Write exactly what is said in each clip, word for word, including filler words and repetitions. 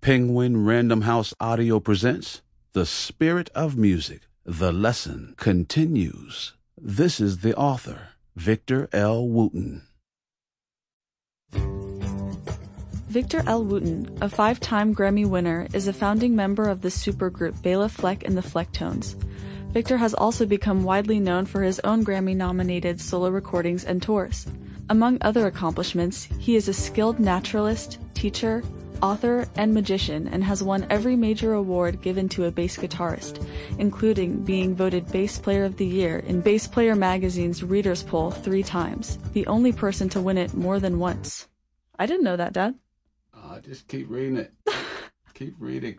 Penguin Random House Audio presents The Spirit of Music. The lesson continues. This is the author, Victor L. Wooten. Victor L. Wooten, a five-time Grammy winner, is a founding member of the supergroup Bela Fleck and the Flecktones. Victor has also become widely known for his own Grammy-nominated solo recordings and tours. Among other accomplishments, he is a skilled naturalist, teacher, author, and magician, and has won every major award given to a bass guitarist, including being voted Bass Player of the Year in Bass Player magazine's Readers' Poll three times, the only person to win it more than once. I didn't know that, Dad. Uh, just keep reading it. Keep reading.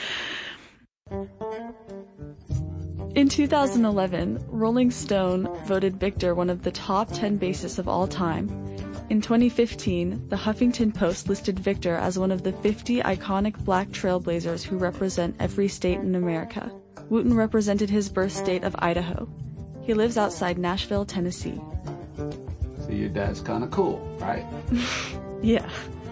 In two thousand eleven, Rolling Stone voted Victor one of the top ten bassists of all time. In twenty fifteen, the Huffington Post listed Victor as one of the fifty iconic black trailblazers who represent every state in America. Wooten represented his birth state of Idaho. He lives outside Nashville, Tennessee. So your dad's kind of cool, right? Yeah.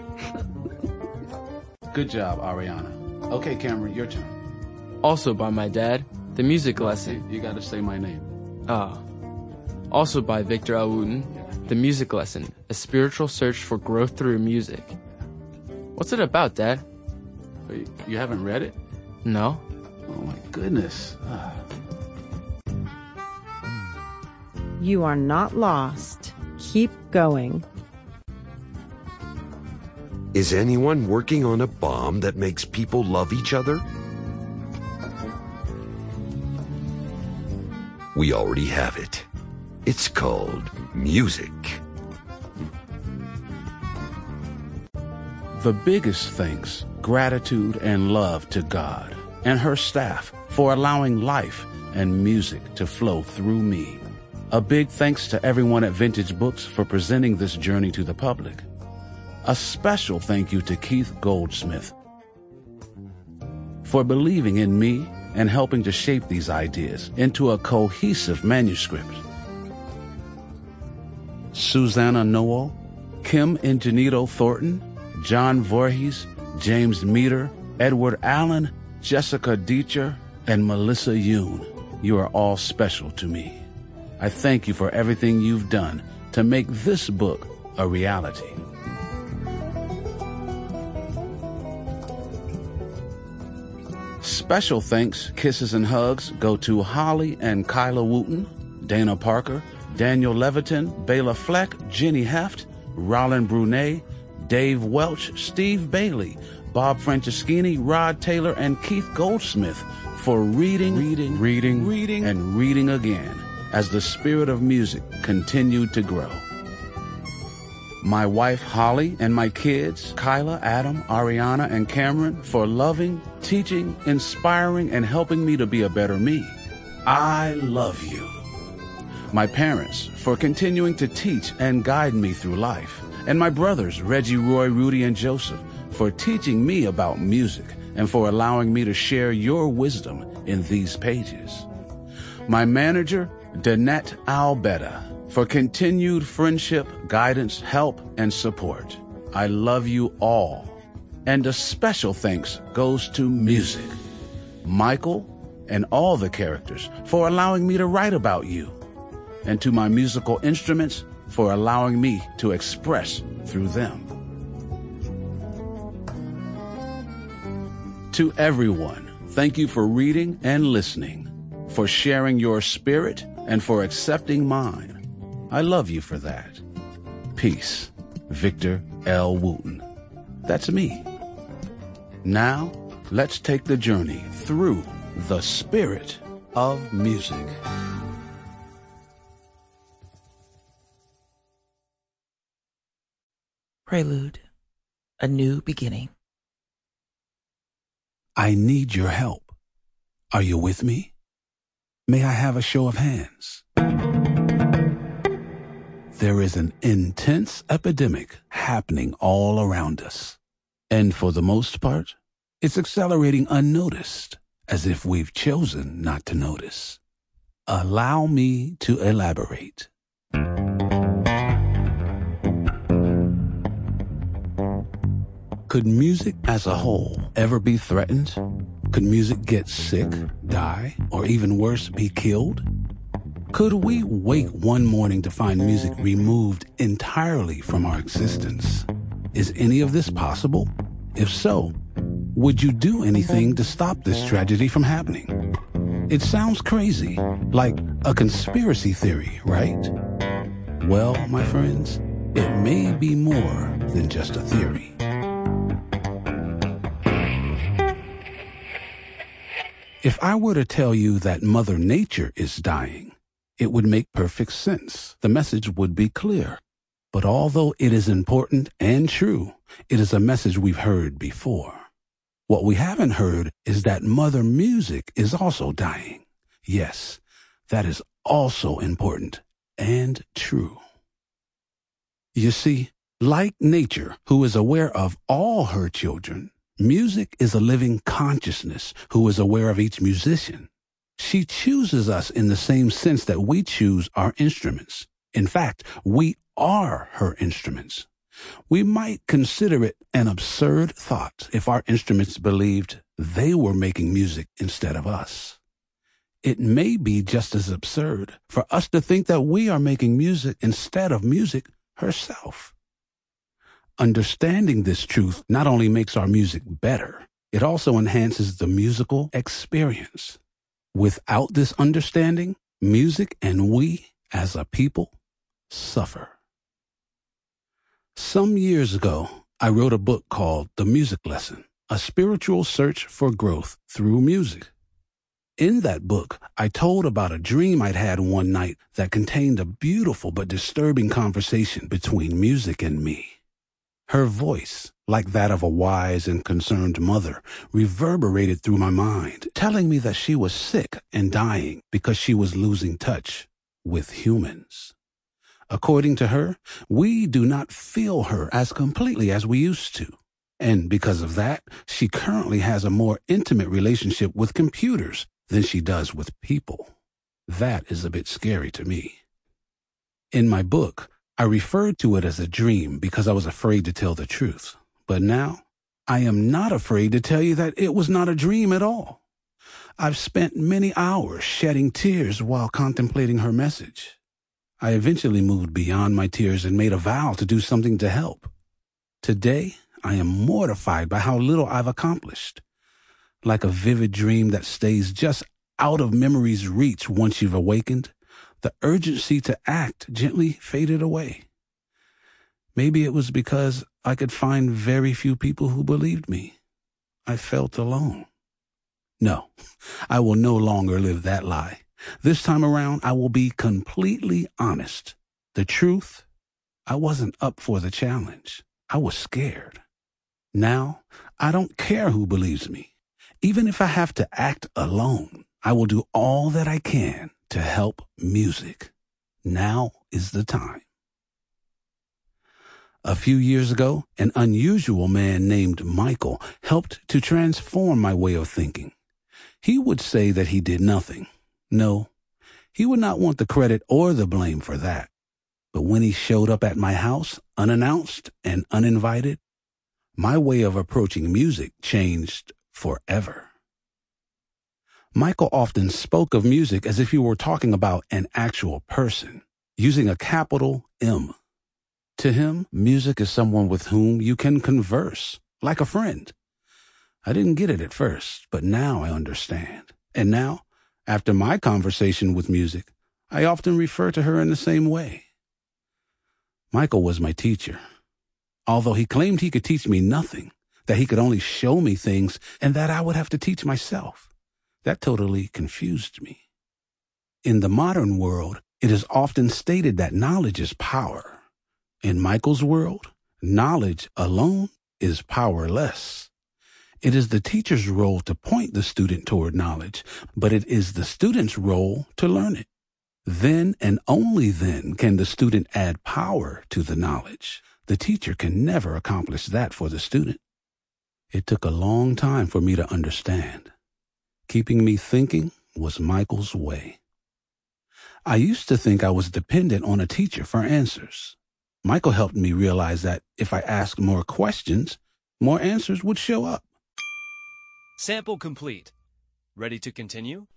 Good job, Ariana. Okay, Cameron, your turn. Also by my dad, The Music Lesson. You gotta say my name. Ah. Also by Victor L. Wooten, The Music Lesson, a spiritual search for growth through music. What's it about, Dad? Wait, you haven't read it? No. Oh my goodness. Ah. You are not lost. Keep going. Is anyone working on a bomb that makes people love each other? We already have it. It's called music. The biggest thanks, gratitude, and love to God and her staff for allowing life and music to flow through me. A big thanks to everyone at Vintage Books for presenting this journey to the public. A special thank you to Keith Goldsmith for believing in me and helping to shape these ideas into a cohesive manuscript. Susanna Noel, Kim Ingenito Thornton, John Voorhees, James Meter, Edward Allen, Jessica Deecher, and Melissa Yoon. You are all special to me. I thank you for everything you've done to make this book a reality. Special thanks, kisses, and hugs go to Holly and Kyla Wooten, Dana Parker, Daniel Leviton, Bela Fleck, Jenny Heft, Rollin Brunet, Dave Welch, Steve Bailey, Bob Franceschini, Rod Taylor, and Keith Goldsmith for reading, reading, reading, reading, and reading again as the spirit of music continued to grow. My wife, Holly, and my kids, Kyla, Adam, Ariana, and Cameron, for loving, teaching, inspiring, and helping me to be a better me. I love you. My parents, for continuing to teach and guide me through life. And my brothers, Reggie, Roy, Rudy, and Joseph, for teaching me about music and for allowing me to share your wisdom in these pages. My manager, Danette Albetta, for continued friendship, guidance, help, and support. I love you all. And a special thanks goes to music, Michael, and all the characters for allowing me to write about you, and to my musical instruments for allowing me to express through them. To everyone, thank you for reading and listening, for sharing your spirit, and for accepting mine. I love you for that. Peace. Victor L. Wooten. That's me. Now, let's take the journey through the spirit of music. Prelude, a new beginning. I need your help. Are you with me? May I have a show of hands? There is an intense epidemic happening all around us. And for the most part, it's accelerating unnoticed, as if we've chosen not to notice. Allow me to elaborate. Could music as a whole ever be threatened? Could music get sick, die, or even worse, be killed? Could we wake one morning to find music removed entirely from our existence? Is any of this possible? If so, would you do anything to stop this tragedy from happening? It sounds crazy, like a conspiracy theory, right? Well, my friends, it may be more than just a theory. If I were to tell you that Mother Nature is dying, it would make perfect sense. The message would be clear. But although it is important and true, it is a message we've heard before. What we haven't heard is that Mother Music is also dying. Yes, that is also important and true. You see, like nature, who is aware of all her children, music is a living consciousness who is aware of each musician. She chooses us in the same sense that we choose our instruments. In fact, we are her instruments. We might consider it an absurd thought if our instruments believed they were making music instead of us. It may be just as absurd for us to think that we are making music instead of music herself. Understanding this truth not only makes our music better, it also enhances the musical experience. Without this understanding, music and we, as a people, suffer. Some years ago, I wrote a book called The Music Lesson, A Spiritual Search for Growth Through Music. In that book, I told about a dream I'd had one night that contained a beautiful but disturbing conversation between music and me. Her voice, like that of a wise and concerned mother, reverberated through my mind, telling me that she was sick and dying because she was losing touch with humans. According to her, we do not feel her as completely as we used to. And because of that, she currently has a more intimate relationship with computers than she does with people. That is a bit scary to me. In my book, I referred to it as a dream because I was afraid to tell the truth. But now, I am not afraid to tell you that it was not a dream at all. I've spent many hours shedding tears while contemplating her message. I eventually moved beyond my tears and made a vow to do something to help. Today, I am mortified by how little I've accomplished. Like a vivid dream that stays just out of memory's reach once you've awakened, the urgency to act gently faded away. Maybe it was because I could find very few people who believed me. I felt alone. No, I will no longer live that lie. This time around, I will be completely honest. The truth, I wasn't up for the challenge. I was scared. Now, I don't care who believes me. Even if I have to act alone, I will do all that I can to help music. Now is the time. A few years ago, an unusual man named Michael helped to transform my way of thinking. He would say that he did nothing. No, he would not want the credit or the blame for that. But when he showed up at my house, unannounced and uninvited, my way of approaching music changed forever. Michael often spoke of music as if he were talking about an actual person, using a capital M. To him, music is someone with whom you can converse, like a friend. I didn't get it at first, but now I understand. And now, after my conversation with music, I often refer to her in the same way. Michael was my teacher. Although he claimed he could teach me nothing, that he could only show me things, and that I would have to teach myself. That totally confused me. In the modern world, it is often stated that knowledge is power. In Michael's world, knowledge alone is powerless. It is the teacher's role to point the student toward knowledge, but it is the student's role to learn it. Then and only then can the student add power to the knowledge. The teacher can never accomplish that for the student. It took a long time for me to understand. Keeping me thinking was Michael's way. I used to think I was dependent on a teacher for answers. Michael helped me realize that if I asked more questions, more answers would show up. Sample complete. Ready to continue?